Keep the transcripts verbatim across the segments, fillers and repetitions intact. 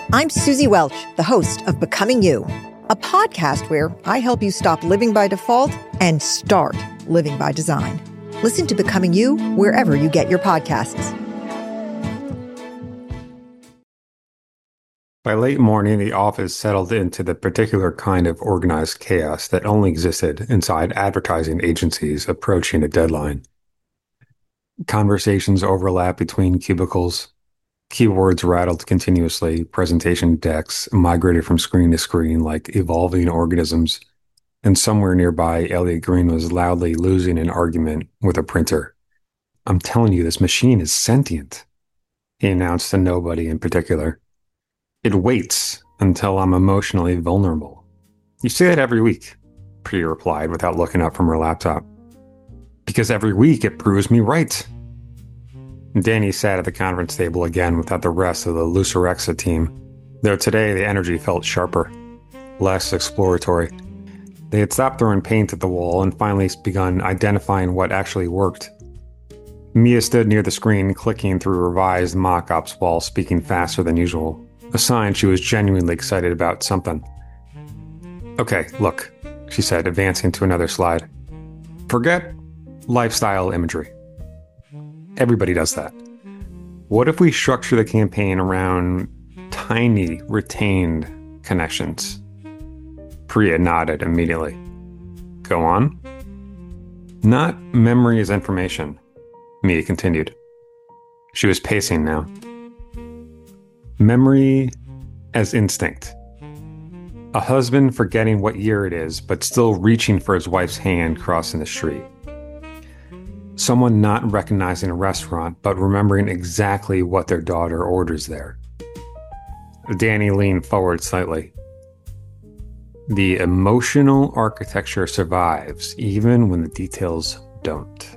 I'm Susie Welch, the host of Becoming You, a podcast where I help you stop living by default and start living by design. Listen to Becoming You wherever you get your podcasts. By late morning, the office settled into the particular kind of organized chaos that only existed inside advertising agencies approaching a deadline. Conversations overlapped between cubicles. Keywords rattled continuously. Presentation decks migrated from screen to screen like evolving organisms. And somewhere nearby, Elliot Green was loudly losing an argument with a printer. "I'm telling you, this machine is sentient," he announced to nobody in particular. "It waits until I'm emotionally vulnerable." "You say that every week," Priya replied without looking up from her laptop. "Because every week it proves me right." Danny sat at the conference table again without the rest of the Lucerexa team, though today the energy felt sharper, less exploratory. They had stopped throwing paint at the wall and finally begun identifying what actually worked. Mia stood near the screen, clicking through revised mock-ups while speaking faster than usual, a sign she was genuinely excited about something. "Okay, look," she said, advancing to another slide. "Forget lifestyle imagery. Everybody does that. What if we structure the campaign around tiny, retained connections?" Priya nodded immediately. "Go on." "Not memory as information," Mia continued. She was pacing now. "Memory as instinct. A husband forgetting what year it is, but still reaching for his wife's hand crossing the street. Someone not recognizing a restaurant, but remembering exactly what their daughter orders there." Danny leaned forward slightly. "The emotional architecture survives, even when the details don't."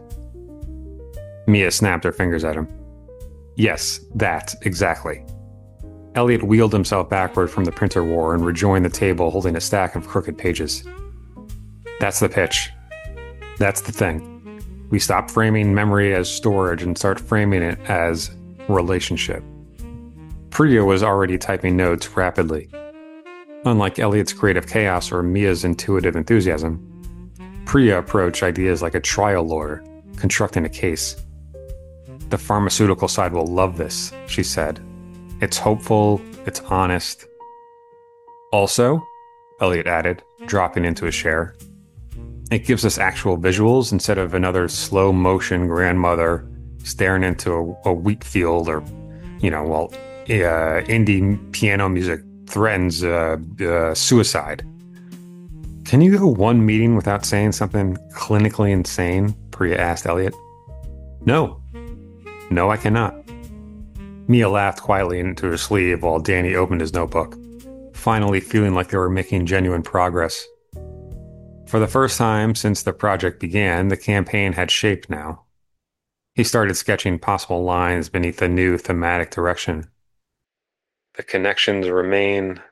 Mia snapped her fingers at him. "Yes, that, exactly." Elliot wheeled himself backward from the printer war and rejoined the table holding a stack of crooked pages. "That's the pitch. That's the thing. We stop framing memory as storage and start framing it as relationship." Priya was already typing notes rapidly. Unlike Elliot's creative chaos or Mia's intuitive enthusiasm, Priya approached ideas like a trial lawyer, constructing a case. "The pharmaceutical side will love this," she said. "It's hopeful, it's honest." "Also," Elliot added, dropping into a chair, "it gives us actual visuals instead of another slow-motion grandmother staring into a, a wheat field or, you know, while uh, indie piano music threatens uh, uh, suicide." "Can you go one meeting without saying something clinically insane?" Priya asked Elliot. "No. No, I cannot." Mia laughed quietly into her sleeve while Danny opened his notebook, finally feeling like they were making genuine progress. For the first time since the project began, the campaign had shape now. He started sketching possible lines beneath the new thematic direction. "The connections remain.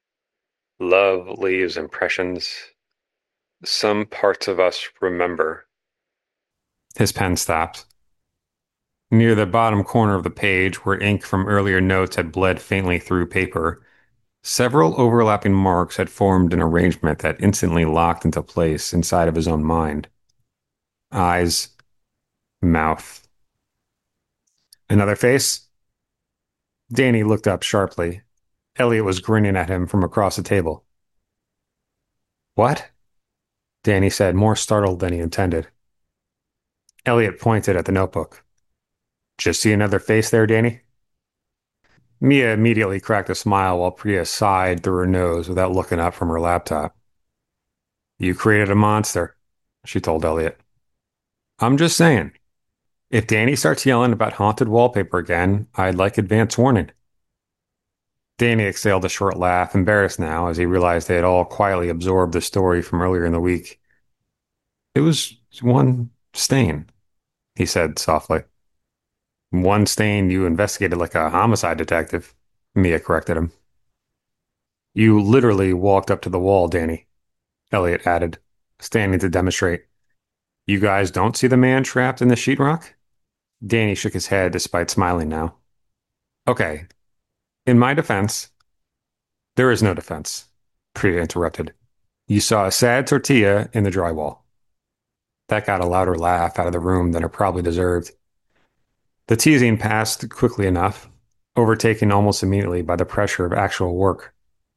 Love leaves impressions. Some parts of us remember." His pen stopped. Near the bottom corner of the page, where ink from earlier notes had bled faintly through paper, several overlapping marks had formed an arrangement that instantly locked into place inside of his own mind. Eyes, mouth. "Another face?" Danny looked up sharply. Elliot was grinning at him from across the table. "What?" Danny said, more startled than he intended. Elliot pointed at the notebook. "Just see another face there, Danny?" Mia immediately cracked a smile while Priya sighed through her nose without looking up from her laptop. "You created a monster," she told Elliot. "I'm just saying. If Danny starts yelling about haunted wallpaper again, I'd like advance warning." Danny exhaled a short laugh, embarrassed now as he realized they had all quietly absorbed the story from earlier in the week. "It was one stain," he said softly. "One stain you investigated like a homicide detective," Mia corrected him. "You literally walked up to the wall, Danny," Elliot added, standing to demonstrate. "You guys don't see the man trapped in the sheetrock?" Danny shook his head despite smiling now. "Okay. In my defense, There is no defense, Priya interrupted. You saw a sad tortilla in the drywall. That got a louder laugh out of the room than it probably deserved. The teasing passed quickly enough, overtaken almost immediately by the pressure of actual work.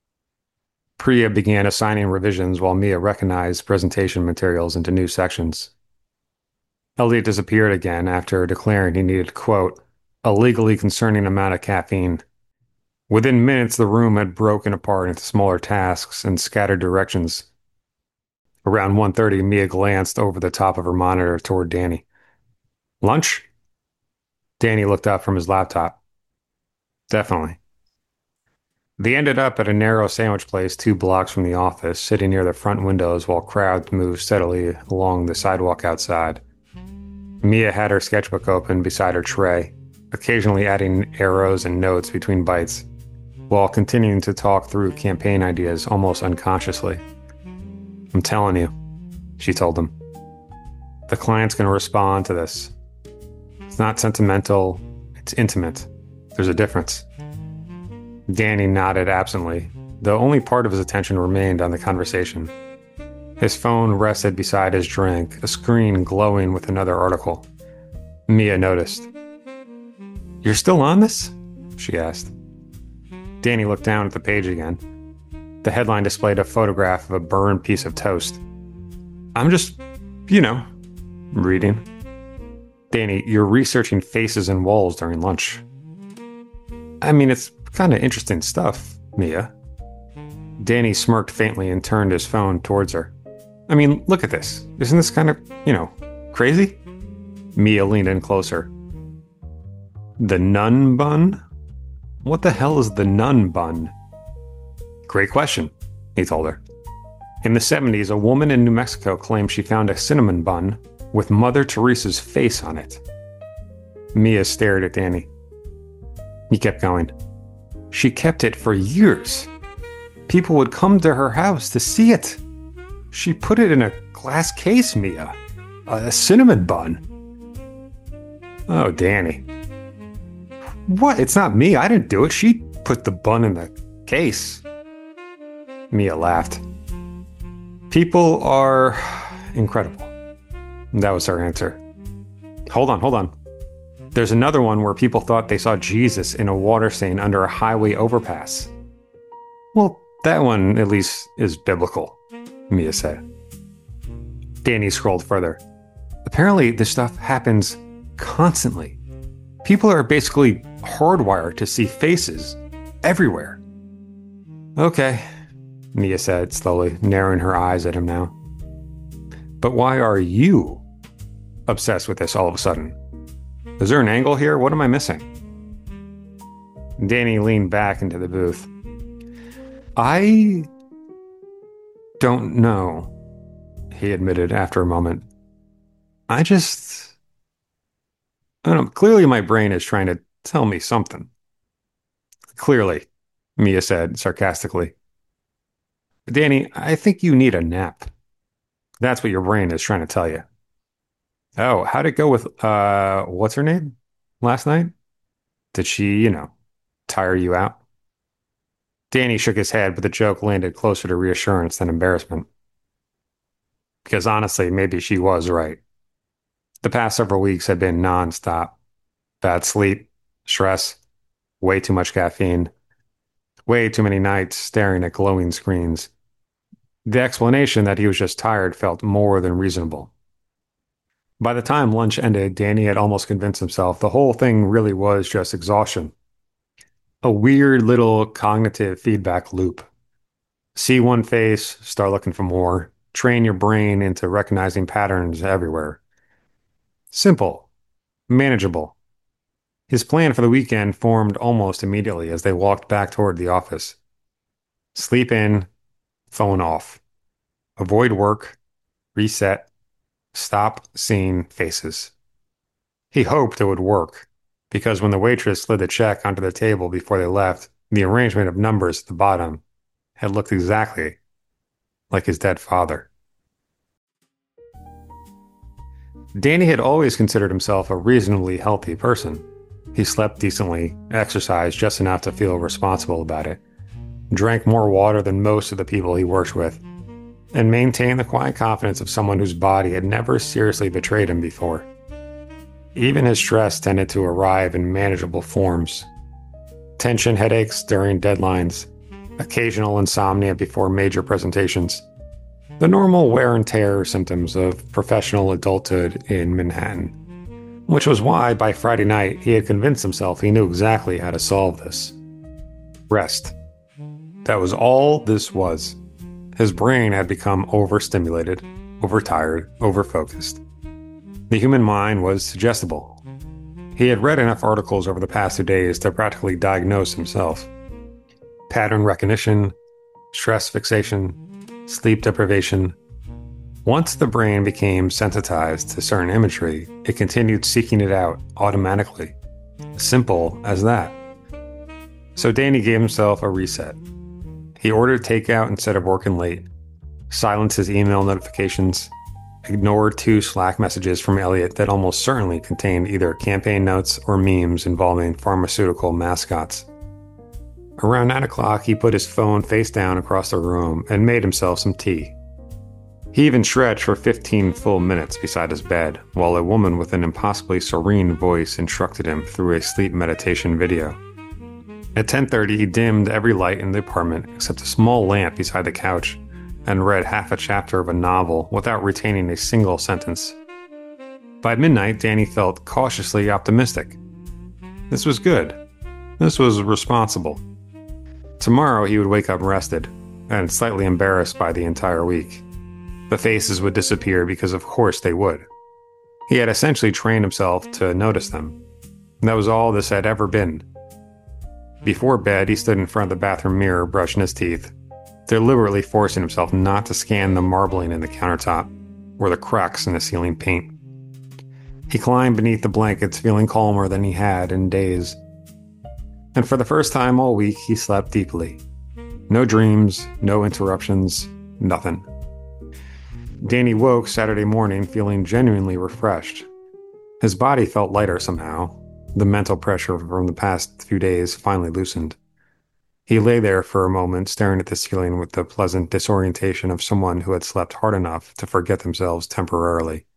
Priya began assigning revisions while Mia recognized presentation materials into new sections. Elliot disappeared again after declaring he needed, quote, a legally concerning amount of caffeine. Within minutes, the room had broken apart into smaller tasks and scattered directions. Around one thirty, Mia glanced over the top of her monitor toward Danny. Lunch? Danny looked up from his laptop. Definitely. They ended up at a narrow sandwich place two blocks from the office, sitting near the front windows while crowds moved steadily along the sidewalk outside. Mia had her sketchbook open beside her tray, occasionally adding arrows and notes between bites, while continuing to talk through campaign ideas almost unconsciously. I'm telling you, she told him. The client's going to respond to this. It's not sentimental, it's intimate. There's a difference. Danny nodded absently, though only part of his attention remained on the conversation. His phone rested beside his drink, a screen glowing with another article. Mia noticed. You're still on this? She asked. Danny looked down at the page again. The headline displayed a photograph of a burned piece of toast. I'm just, you know, reading. Danny, you're researching faces and walls during lunch. I mean, it's kind of interesting stuff, Mia. Danny smirked faintly and turned his phone towards her. I mean, look at this. Isn't this kind of, you know, crazy? Mia leaned in closer. The nun bun? What the hell is the nun bun? Great question, he told her. In the seventies, a woman in New Mexico claimed she found a cinnamon bun with Mother Teresa's face on it. Mia stared at Danny. He kept going. She kept it for years. People would come to her house to see it. She put it in a glass case, Mia. A cinnamon bun. Oh, Danny. What? It's not me. I didn't do it. She put the bun in the case. Mia laughed. People are incredible. That was her answer. Hold on, hold on. There's another one where people thought they saw Jesus in a water stain under a highway overpass. Well, that one at least is biblical, Mia said. Danny scrolled further. Apparently, this stuff happens constantly. People are basically hardwired to see faces everywhere. Okay, Mia said slowly, narrowing her eyes at him now. But why are you obsessed with this all of a sudden? Is there an angle here? What am I missing? Danny leaned back into the booth. I don't know, he admitted after a moment. I just... I don't know. Clearly my brain is trying to tell me something. Clearly, Mia said sarcastically. Danny, I think you need a nap. That's what your brain is trying to tell you. Oh, how'd it go with, uh, what's her name last night? Did she, you know, tire you out? Danny shook his head, but the joke landed closer to reassurance than embarrassment. Because honestly, maybe she was right. The past several weeks had been nonstop. Bad sleep, stress, way too much caffeine, way too many nights staring at glowing screens. The explanation that he was just tired felt more than reasonable. By the time lunch ended, Danny had almost convinced himself the whole thing really was just exhaustion. A weird little cognitive feedback loop. See one face, start looking for more, train your brain into recognizing patterns everywhere. Simple, manageable. His plan for the weekend formed almost immediately as they walked back toward the office. Sleep in, phone off. Avoid work, reset, stop seeing faces. He hoped it would work, because when the waitress slid the check onto the table before they left, the arrangement of numbers at the bottom had looked exactly like his dead father. Danny had always considered himself a reasonably healthy person. He slept decently, exercised just enough to feel responsible about it. drank more water than most of the people he worked with, and maintained the quiet confidence of someone whose body had never seriously betrayed him before. Even his stress tended to arrive in manageable forms. Tension headaches during deadlines, occasional insomnia before major presentations, the normal wear and tear symptoms of professional adulthood in Manhattan. Which was why, by Friday night, he had convinced himself he knew exactly how to solve this. Rest. That was all this was. His brain had become overstimulated, overtired, overfocused. The human mind was suggestible. He had read enough articles over the past two days to practically diagnose himself. Pattern recognition, stress fixation, sleep deprivation. Once the brain became sensitized to certain imagery, it continued seeking it out automatically. Simple as that. So Danny gave himself a reset. He ordered takeout instead of working late, silenced his email notifications, ignored two Slack messages from Elliot that almost certainly contained either campaign notes or memes involving pharmaceutical mascots. Around nine o'clock, he put his phone face down across the room and made himself some tea. He even stretched for fifteen full minutes beside his bed, while a woman with an impossibly serene voice instructed him through a sleep meditation video. At ten thirty, he dimmed every light in the apartment except a small lamp beside the couch and read half a chapter of a novel without retaining a single sentence. By midnight, Danny felt cautiously optimistic. This was good. This was responsible. Tomorrow he would wake up rested and slightly embarrassed by the entire week. The faces would disappear because of course they would. He had essentially trained himself to notice them. That was all this had ever been. Before bed, he stood in front of the bathroom mirror brushing his teeth, deliberately forcing himself not to scan the marbling in the countertop or the cracks in the ceiling paint. He climbed beneath the blankets, feeling calmer than he had in days. And for the first time all week, he slept deeply. No dreams, no interruptions, nothing. Danny woke Saturday morning feeling genuinely refreshed. His body felt lighter somehow. The mental pressure from the past few days finally loosened. He lay there for a moment, staring at the ceiling with the pleasant disorientation of someone who had slept hard enough to forget themselves temporarily.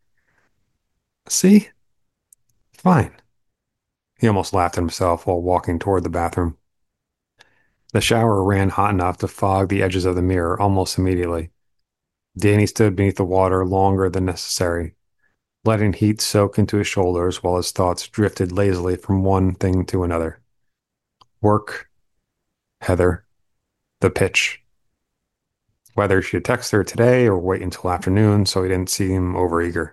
See? Fine. He almost laughed at himself while walking toward the bathroom. The shower ran hot enough to fog the edges of the mirror almost immediately. Danny stood beneath the water longer than necessary, letting heat soak into his shoulders while his thoughts drifted lazily from one thing to another. Work, Heather, the pitch. Whether she'd text her today or wait until afternoon so he didn't seem overeager.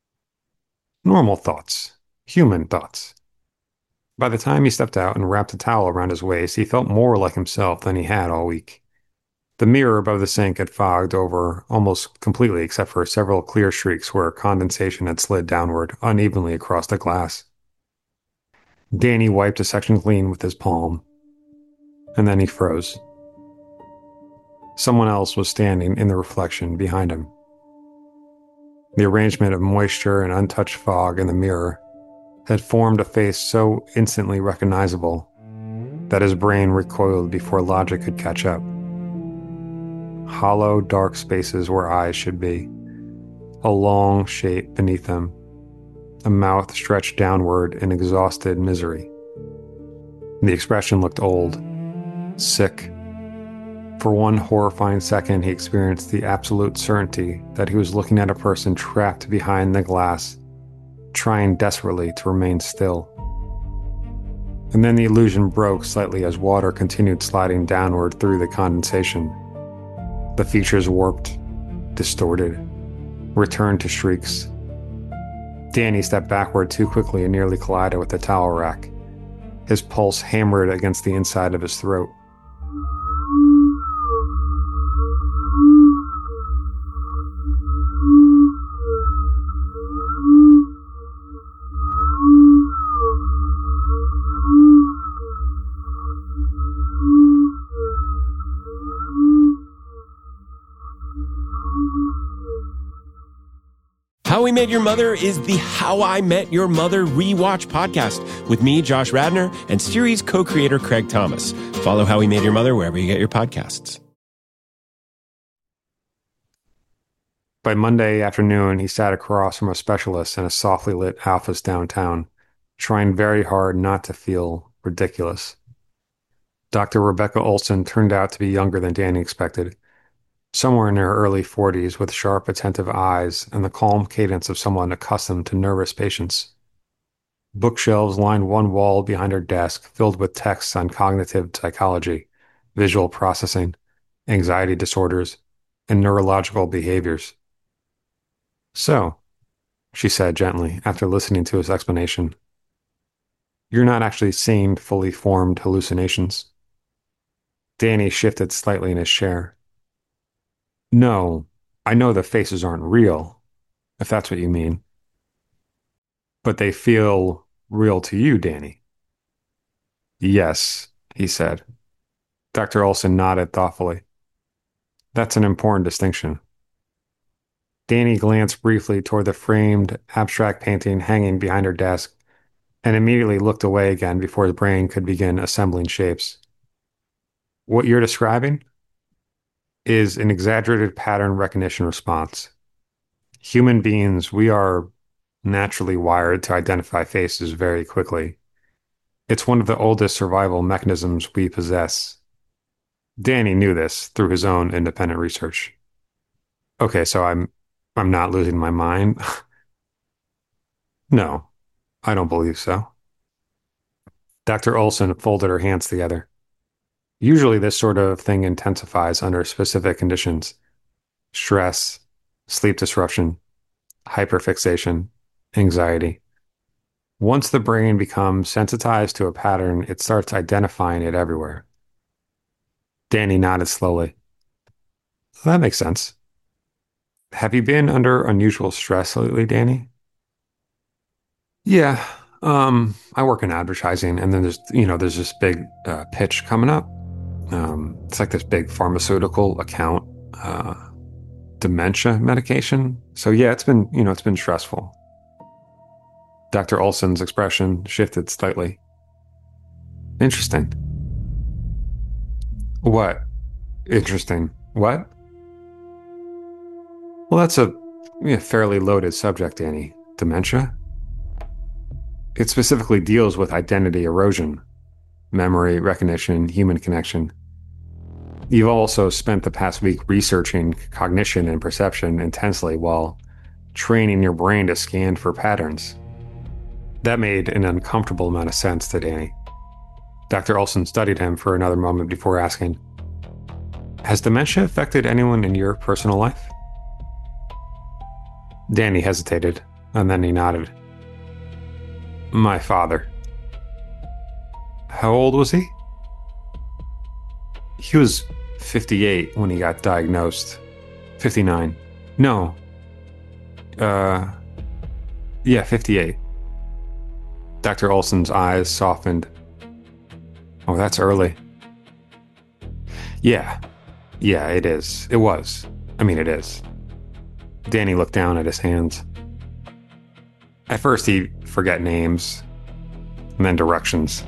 Normal thoughts. Human thoughts. By the time he stepped out and wrapped a towel around his waist, he felt more like himself than he had all week. The mirror above the sink had fogged over almost completely except for several clear streaks where condensation had slid downward unevenly across the glass. Danny wiped a section clean with his palm, and then he froze. Someone else was standing in the reflection behind him. The arrangement of moisture and untouched fog in the mirror had formed a face so instantly recognizable that his brain recoiled before logic could catch up. Hollow, dark spaces where eyes should be, a long shape beneath them, a mouth stretched downward in exhausted misery. The expression looked old, sick. For one horrifying second, he experienced the absolute certainty that he was looking at a person trapped behind the glass, trying desperately to remain still. And then the illusion broke slightly as water continued sliding downward through the condensation. The features warped, distorted, returned to streaks. Danny stepped backward too quickly and nearly collided with the towel rack. His pulse hammered against the inside of his throat. How We Met Your Mother is the How I Met Your Mother Rewatch podcast with me, Josh Radnor, and series co-creator Craig Thomas. Follow How We Met Your Mother wherever you get your podcasts. By Monday afternoon, he sat across from a specialist in a softly lit office downtown, trying very hard not to feel ridiculous. Doctor Rebecca Olson turned out to be younger than Danny expected, somewhere in her early forties with sharp, attentive eyes and the calm cadence of someone accustomed to nervous patients. Bookshelves lined one wall behind her desk, filled with texts on cognitive psychology, visual processing, anxiety disorders, and neurological behaviors. "So," she said gently after listening to his explanation, "you're not actually seeing fully formed hallucinations?" Danny shifted slightly in his chair. "No, I know the faces aren't real, if that's what you mean. But they feel real to you, Danny." "Yes," he said. Doctor Olson nodded thoughtfully. "That's an important distinction." Danny glanced briefly toward the framed, abstract painting hanging behind her desk and immediately looked away again before his brain could begin assembling shapes. "What you're describing is an exaggerated pattern recognition response. Human beings, we are naturally wired to identify faces very quickly. It's one of the oldest survival mechanisms we possess." Danny knew this through his own independent research. "Okay, so I'm I'm not losing my mind?" "No, I don't believe so." Doctor Olson folded her hands together. "Usually this sort of thing intensifies under specific conditions. Stress, sleep disruption, hyperfixation, anxiety. Once the brain becomes sensitized to a pattern, it starts identifying it everywhere." Danny nodded slowly. "That makes sense. Have you been under unusual stress lately, Danny?" "Yeah, um, I work in advertising, and then there's, you know, there's this big uh, pitch coming up. Um, it's like this big pharmaceutical account, uh, dementia medication. So yeah, it's been, you know, it's been stressful." Doctor Olson's expression shifted slightly. "Interesting." "What? Interesting. What?" "Well, that's a yeah, fairly loaded subject, Danny. Dementia? It specifically deals with identity erosion, memory, recognition, human connection. You've also spent the past week researching cognition and perception intensely while training your brain to scan for patterns." That made an uncomfortable amount of sense to Danny. Doctor Olson studied him for another moment before asking, "Has dementia affected anyone in your personal life?" Danny hesitated, and then he nodded. "My father." "How old was he?" "He was fifty-eight when he got diagnosed. fifty-nine. No. Uh, yeah, fifty-eight. Doctor Olson's eyes softened. "Oh, that's early." Yeah. Yeah, it is. It was. I mean, it is." Danny looked down at his hands. At first, he'd forget names, and then directions.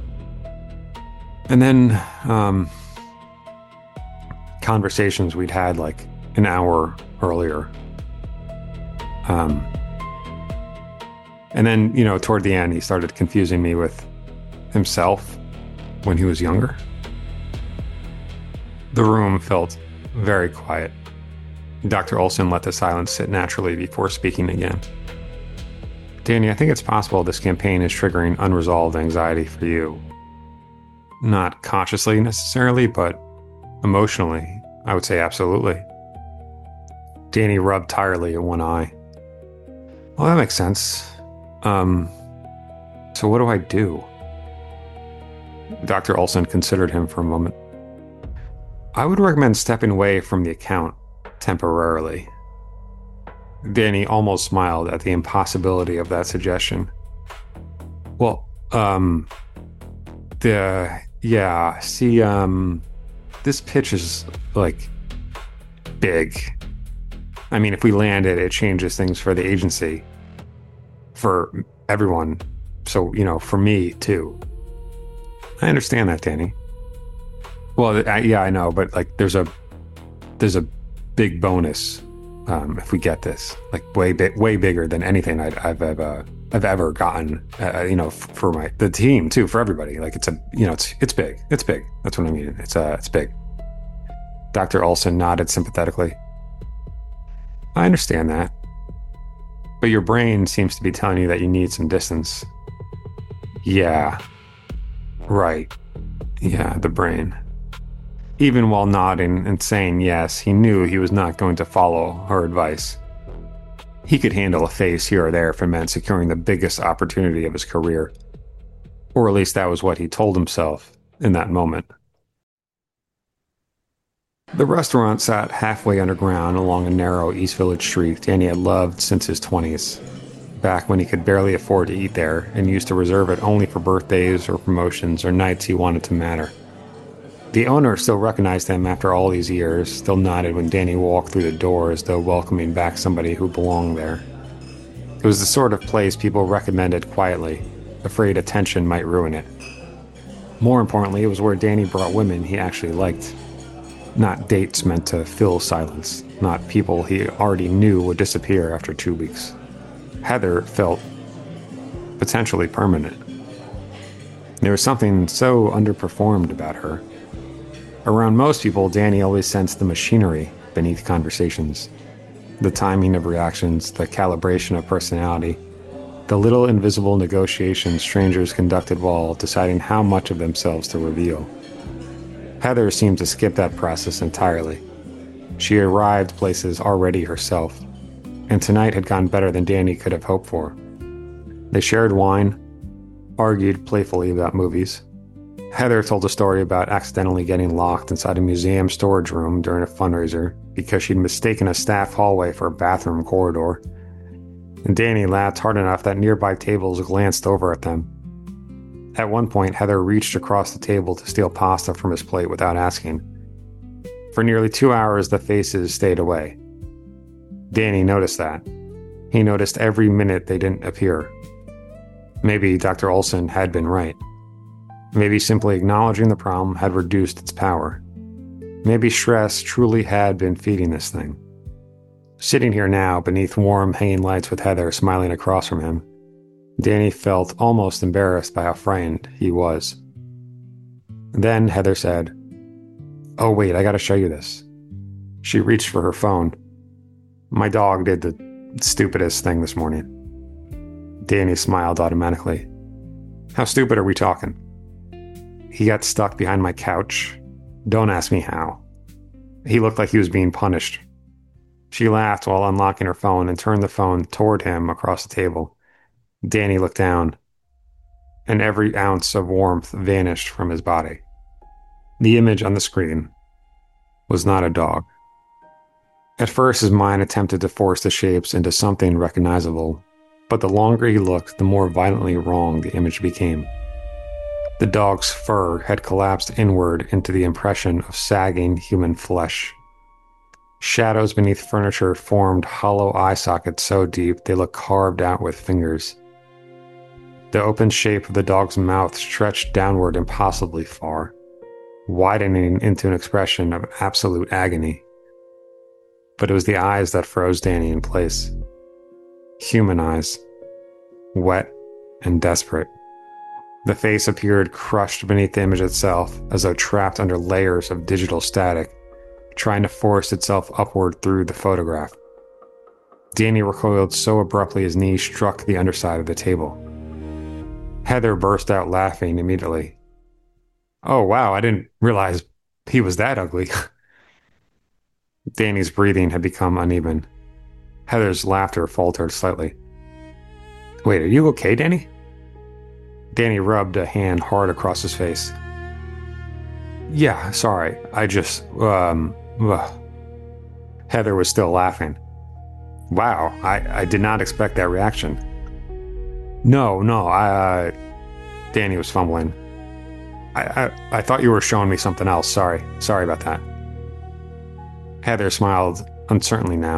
And then, um, conversations we'd had like an hour earlier. Um, and then, you know, toward the end, he started confusing me with himself when he was younger. The room felt very quiet. Doctor Olson let the silence sit naturally before speaking again. "Danny, I think it's possible this campaign is triggering unresolved anxiety for you. Not consciously necessarily, but emotionally, I would say absolutely." Danny rubbed tiredly at one eye. "Well, that makes sense. Um, so what do I do?" Doctor Olson considered him for a moment. "I would recommend stepping away from the account temporarily." Danny almost smiled at the impossibility of that suggestion. "Well, um, the, yeah, see, um, this pitch is, like, big. I mean, if we land it, it changes things for the agency, for everyone. So, you know, for me too. I understand that, Danny. Well, I, yeah, I know, but like, there's a there's a big bonus um, if we get this, like way big, way bigger than anything I'd, I've ever I've ever gotten. Uh, you know, f- for my the team too, for everybody. Like, it's a you know, it's it's big, it's big. That's what I mean. It's uh, it's big. Doctor Olson nodded sympathetically. I understand that, but your brain seems to be telling you that you need some distance. Yeah. Right. Yeah, the brain. Even while nodding and saying yes, he knew he was not going to follow her advice. He could handle a face here or there if it meant securing the biggest opportunity of his career. Or at least that was what he told himself in that moment. The restaurant sat halfway underground along a narrow East Village street Danny had loved since his twenties. Back when he could barely afford to eat there and used to reserve it only for birthdays or promotions or nights he wanted to matter. The owner still recognized him after all these years, still nodded when Danny walked through the door as though welcoming back somebody who belonged there. It was the sort of place people recommended quietly, afraid attention might ruin it. More importantly, it was where Danny brought women he actually liked. Not dates meant to fill silence, not people he already knew would disappear after two weeks. Heather felt potentially permanent. There was something so underperformed about her. Around most people, Danny always sensed the machinery beneath conversations. The timing of reactions, the calibration of personality, the little invisible negotiations strangers conducted while deciding how much of themselves to reveal. Heather seemed to skip that process entirely. She arrived places already herself, and tonight had gone better than Danny could have hoped for. They shared wine, argued playfully about movies. Heather told a story about accidentally getting locked inside a museum storage room during a fundraiser because she'd mistaken a staff hallway for a bathroom corridor. And Danny laughed hard enough that nearby tables glanced over at them. At one point, Heather reached across the table to steal pasta from his plate without asking. For nearly two hours, the faces stayed away. Danny noticed that. He noticed every minute they didn't appear. Maybe Doctor Olson had been right. Maybe simply acknowledging the problem had reduced its power. Maybe stress truly had been feeding this thing. Sitting here now, beneath warm hanging lights with Heather smiling across from him, Danny felt almost embarrassed by how frightened he was. Then Heather said, "Oh wait, I gotta show you this." She reached for her phone. "My dog did the stupidest thing this morning." Danny smiled automatically. "How stupid are we talking?" "He got stuck behind my couch. Don't ask me how. He looked like he was being punished." She laughed while unlocking her phone and turned the phone toward him across the table. Danny looked down, and every ounce of warmth vanished from his body. The image on the screen was not a dog. At first, his mind attempted to force the shapes into something recognizable, but the longer he looked, the more violently wrong the image became. The dog's fur had collapsed inward into the impression of sagging human flesh. Shadows beneath furniture formed hollow eye sockets so deep they looked carved out with fingers. The open shape of the dog's mouth stretched downward impossibly far, widening into an expression of absolute agony. But it was the eyes that froze Danny in place. Human eyes. Wet and desperate. The face appeared crushed beneath the image itself, as though trapped under layers of digital static, trying to force itself upward through the photograph. Danny recoiled so abruptly his knee struck the underside of the table. Heather burst out laughing immediately. "Oh wow, I didn't realize he was that ugly." Danny's breathing had become uneven. Heather's laughter faltered slightly. "Wait, are you okay, Danny?" Danny rubbed a hand hard across his face. "Yeah, sorry, I just, um, ugh." Heather was still laughing. "Wow, I, I did not expect that reaction." No, no, I, uh, Danny was fumbling. I, I, I thought you were showing me something else, sorry, sorry about that." Heather smiled uncertainly now,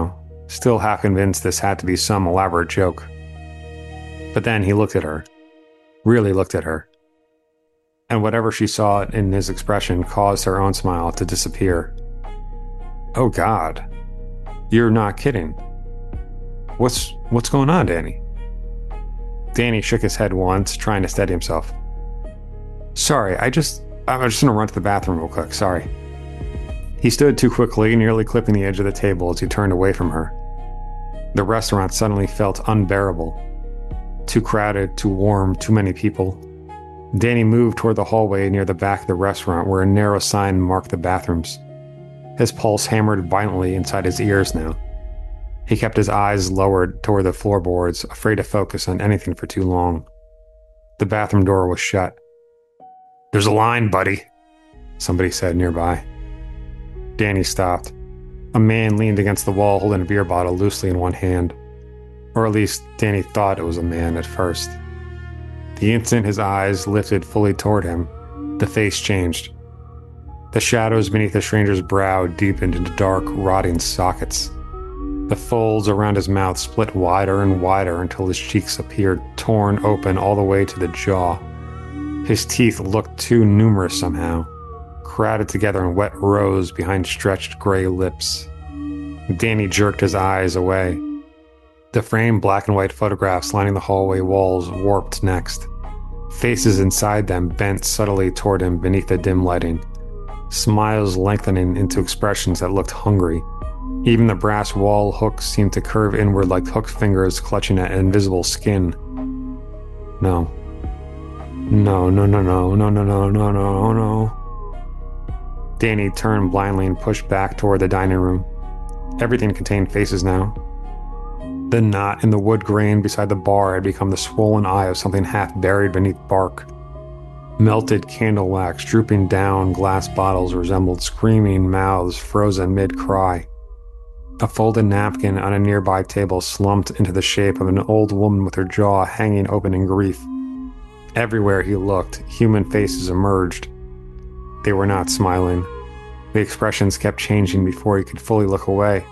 still half convinced this had to be some elaborate joke. But then he looked at her, really looked at her, and whatever she saw in his expression caused her own smile to disappear. Oh God, you're not kidding. What's, what's going on, Danny? Danny shook his head once, trying to steady himself. Sorry, I just, I'm just gonna run to the bathroom real quick, sorry. He stood too quickly, nearly clipping the edge of the table as he turned away from her. The restaurant suddenly felt unbearable. Too crowded, too warm, too many people. Danny moved toward the hallway near the back of the restaurant where a narrow sign marked the bathrooms. His pulse hammered violently inside his ears now. He kept his eyes lowered toward the floorboards, afraid to focus on anything for too long. The bathroom door was shut. There's a line, buddy, somebody said nearby. Danny stopped. A man leaned against the wall holding a beer bottle loosely in one hand. Or at least Danny thought it was a man at first. The instant his eyes lifted fully toward him, the face changed. The shadows beneath the stranger's brow deepened into dark, rotting sockets. The folds around his mouth split wider and wider until his cheeks appeared torn open all the way to the jaw. His teeth looked too numerous somehow, crowded together in wet rows behind stretched gray lips. Danny jerked his eyes away. The framed black and white photographs lining the hallway walls warped next. Faces inside them bent subtly toward him beneath the dim lighting, smiles lengthening into expressions that looked hungry. Even the brass wall hooks seemed to curve inward like hooked fingers clutching at invisible skin. No. No, no, no, no, no, no, no, no, no, no. Danny turned blindly and pushed back toward the dining room. Everything contained faces now. The knot in the wood grain beside the bar had become the swollen eye of something half buried beneath bark. Melted candle wax drooping down glass bottles resembled screaming mouths frozen mid-cry. A folded napkin on a nearby table slumped into the shape of an old woman with her jaw hanging open in grief. Everywhere he looked, human faces emerged. They were not smiling. The expressions kept changing before he could fully look away.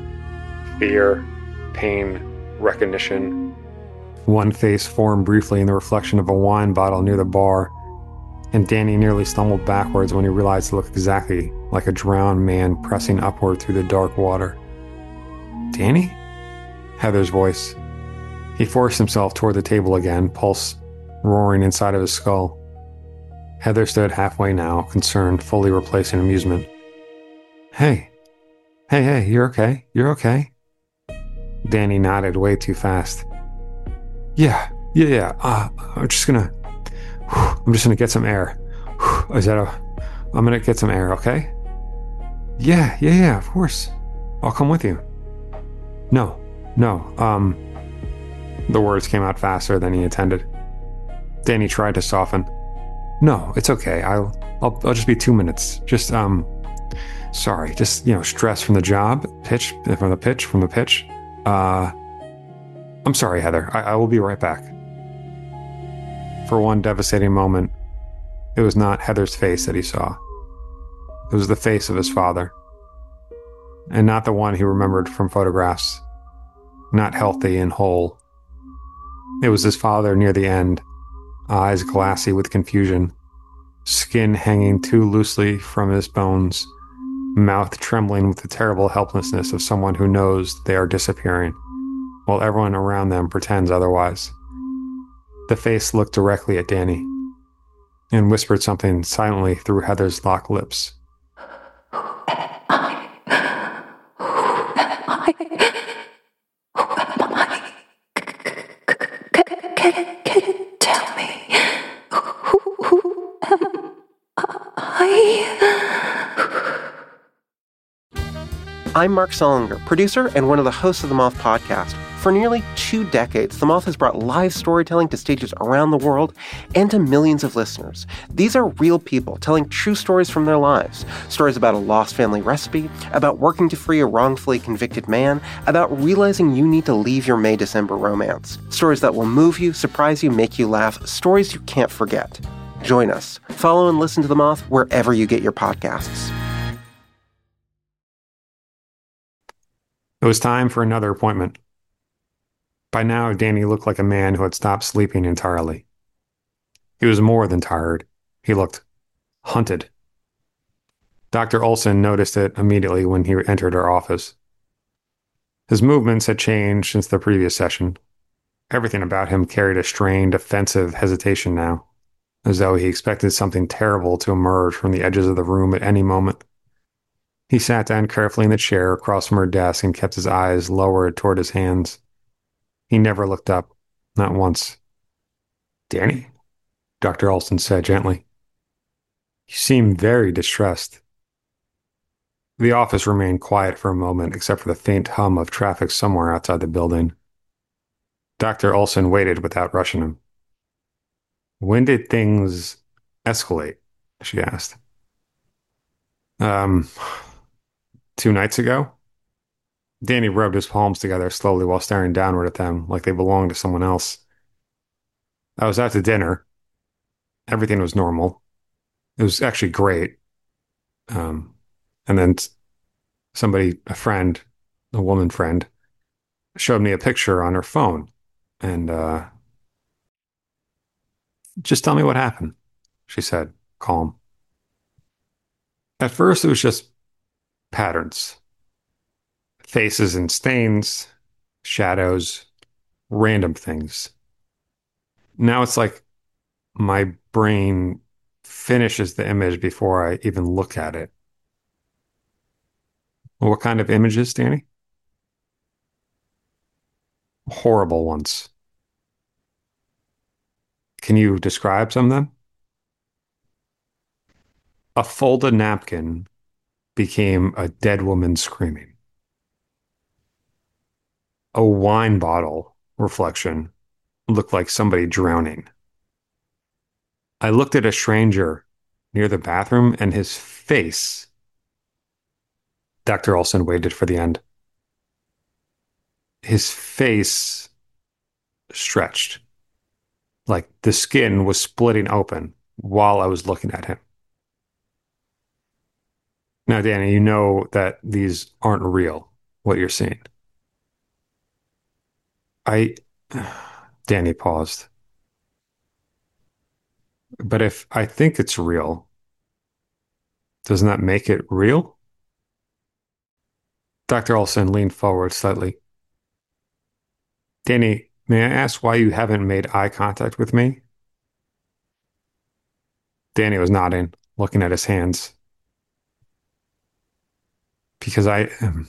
Fear, pain, recognition. One face formed briefly in the reflection of a wine bottle near the bar, and Danny nearly stumbled backwards when he realized it looked exactly like a drowned man pressing upward through the dark water. Danny? Heather's voice. He forced himself toward the table again, pulse roaring inside of his skull. Heather stood halfway now, concerned, fully replacing amusement. Hey. Hey, hey, you're okay? You're okay? Danny nodded way too fast. Yeah, yeah, yeah, uh, I'm just gonna... I'm just gonna get some air. Is that a... I'm gonna get some air, okay? Yeah, yeah, yeah, of course. I'll come with you. No, no, um... The words came out faster than he intended. Danny tried to soften. No, it's okay. I'll, I'll, I'll just be two minutes. Just, um, sorry. Just, you know, stress from the job, pitch, from the pitch, from the pitch. Uh, I'm sorry, Heather. I, I will be right back. For one devastating moment, it was not Heather's face that he saw. It was the face of his father. And not the one he remembered from photographs. Not healthy and whole. It was his father near the end. Eyes glassy with confusion, skin hanging too loosely from his bones, mouth trembling with the terrible helplessness of someone who knows they are disappearing, while everyone around them pretends otherwise. The face looked directly at Danny, and whispered something silently through Heather's locked lips. Who am I? Who am I? Who am I? Can, can, can you tell me? Who, who am I? I'm Mark Solinger, producer and one of the hosts of the Moth Podcast. For nearly two decades, The Moth has brought live storytelling to stages around the world and to millions of listeners. These are real people telling true stories from their lives. Stories about a lost family recipe, about working to free a wrongfully convicted man, about realizing you need to leave your May-December romance. Stories that will move you, surprise you, make you laugh. Stories you can't forget. Join us. Follow and listen to The Moth wherever you get your podcasts. It was time for another appointment. By now, Danny looked like a man who had stopped sleeping entirely. He was more than tired. He looked hunted. Doctor Olson noticed it immediately when he entered our office. His movements had changed since the previous session. Everything about him carried a strained, defensive hesitation now, as though he expected something terrible to emerge from the edges of the room at any moment. He sat down carefully in the chair across from her desk and kept his eyes lowered toward his hands. He never looked up, not once. "Danny?" Doctor Olson said gently. "You seem very distressed." The office remained quiet for a moment, except for the faint hum of traffic somewhere outside the building. Doctor Olson waited without rushing him. "When did things escalate?" she asked. Um, two nights ago? Danny rubbed his palms together slowly while staring downward at them like they belonged to someone else. "I was out to dinner. Everything was normal. It was actually great. Um, and then somebody, a friend, a woman friend, showed me a picture on her phone. And, uh, just tell me what happened," she said, calm. At first, it was just patterns. Faces and stains, shadows, random things. Now it's like my brain finishes the image before I even look at it. What kind of images, Danny? Horrible ones. Can you describe some of them? A folded napkin became a dead woman screaming. A wine bottle reflection looked like somebody drowning. I looked at a stranger near the bathroom and his face. Doctor Olson waited for the end. His face stretched, like the skin was splitting open while I was looking at him. Now, Danny, you know that these aren't real, what you're seeing. I, Danny paused. But if I think it's real, doesn't that make it real? Doctor Olson leaned forward slightly. "Danny, may I ask why you haven't made eye contact with me?" Danny was nodding, looking at his hands. "Because I, um,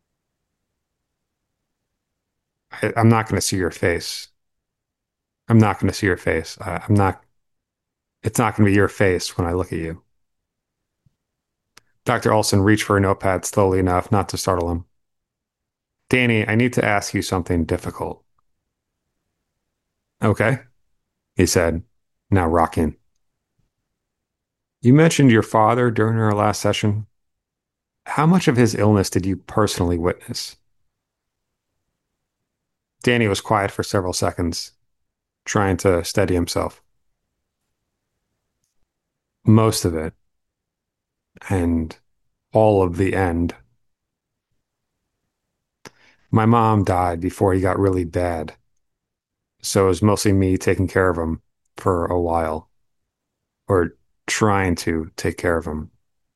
I I'm not going to see your face. I'm not going to see your face. I, I'm not, it's not going to be your face when I look at you." Doctor Olson reached for a notepad slowly enough not to startle him. "Danny, I need to ask you something difficult." "Okay," he said, now rocking. "You mentioned your father during our last session. How much of his illness did you personally witness?" Danny was quiet for several seconds, trying to steady himself. "Most of it. And all of the end. My mom died before he got really bad, so it was mostly me taking care of him for a while, or trying to take care of him.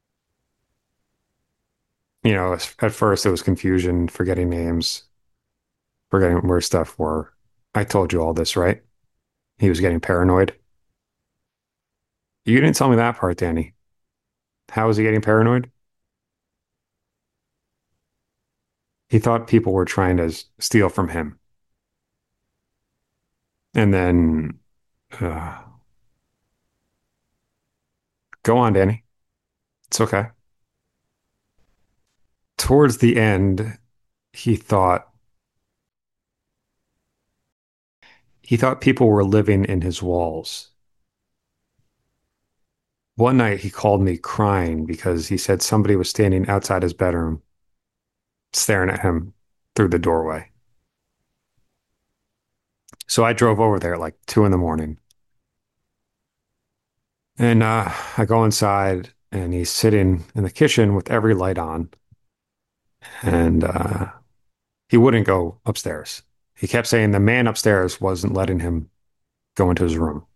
You know, at first it was confusion, forgetting names, forgetting where stuff were. I told you all this, right? He was getting paranoid. You didn't tell me that part, Danny. How was he getting paranoid?" "He thought people were trying to steal from him. And then, uh, go on, Danny. It's okay." Towards the end, he thought he thought people were living in his walls. One night he called me crying because he said somebody was standing outside his bedroom, staring at him through the doorway. So I drove over there at like two in the morning. And uh, I go inside and he's sitting in the kitchen with every light on. And uh, He wouldn't go upstairs. He kept saying the man upstairs wasn't letting him go into his room.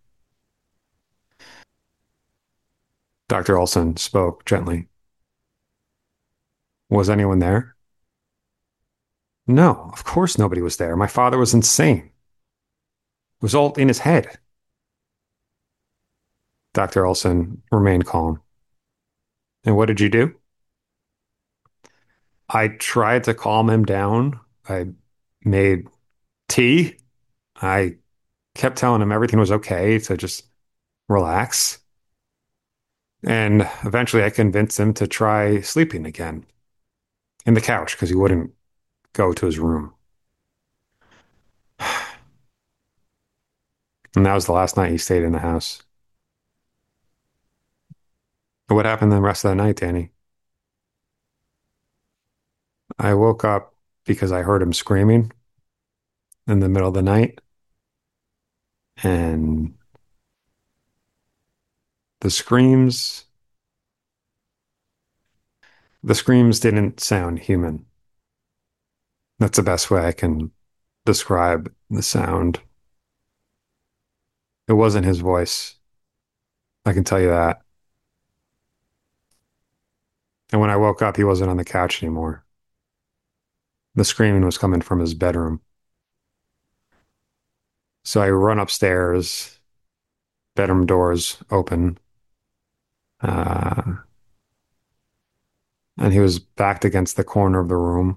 Doctor Olson spoke gently. Was anyone there? No, of course nobody was there. My father was insane. It was all in his head. Doctor Olson remained calm. And what did you do? I tried to calm him down. I made tea. I kept telling him everything was okay, to just relax. And eventually I convinced him to try sleeping again in the couch because he wouldn't go to his room. And that was the last night he stayed in the house. What happened the rest of the night, Danny? I woke up because I heard him screaming in the middle of the night. And the screams, the screams didn't sound human. That's the best way I can describe the sound. It wasn't his voice. I can tell you that. And when I woke up, he wasn't on the couch anymore. The screaming was coming from his bedroom. So I run upstairs, bedroom doors open, uh, and he was backed against the corner of the room.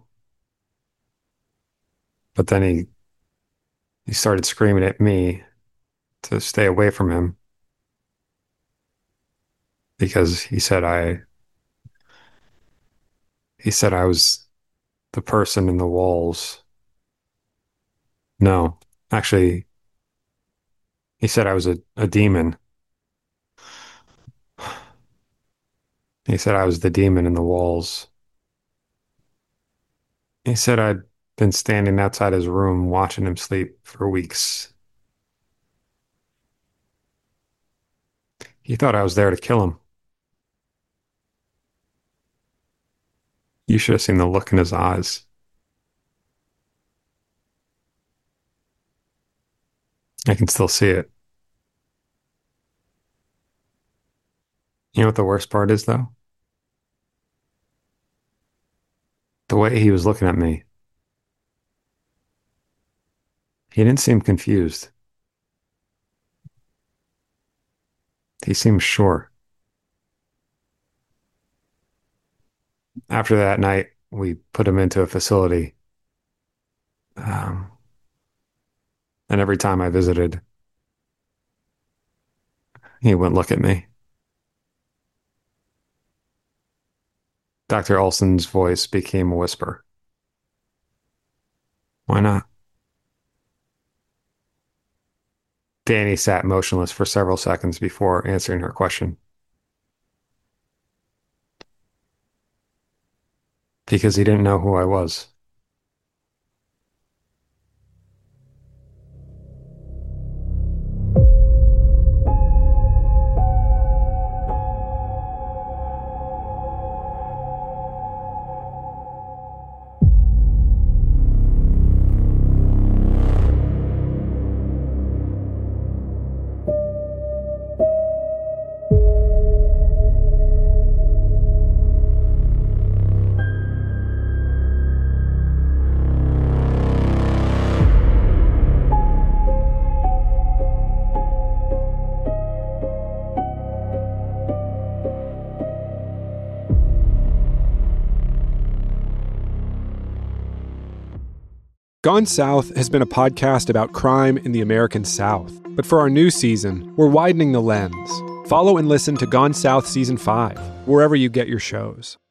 But then he he started screaming at me to stay away from him because he said I he said I was the person in the walls. No, actually, he said I was a, a demon. He said I was the demon in the walls. He said I'd been standing outside his room watching him sleep for weeks. He thought I was there to kill him. You should have seen the look in his eyes. I can still see it. You know what the worst part is, though? The way he was looking at me. He didn't seem confused. He seemed sure. After that night, we put him into a facility. Um, and every time I visited, he wouldn't look at me. Doctor Olson's voice became a whisper. Why not? Danny sat motionless for several seconds before answering her question. Because he didn't know who I was. Gone South has been a podcast about crime in the American South. But for our new season, we're widening the lens. Follow and listen to Gone South Season five, wherever you get your shows.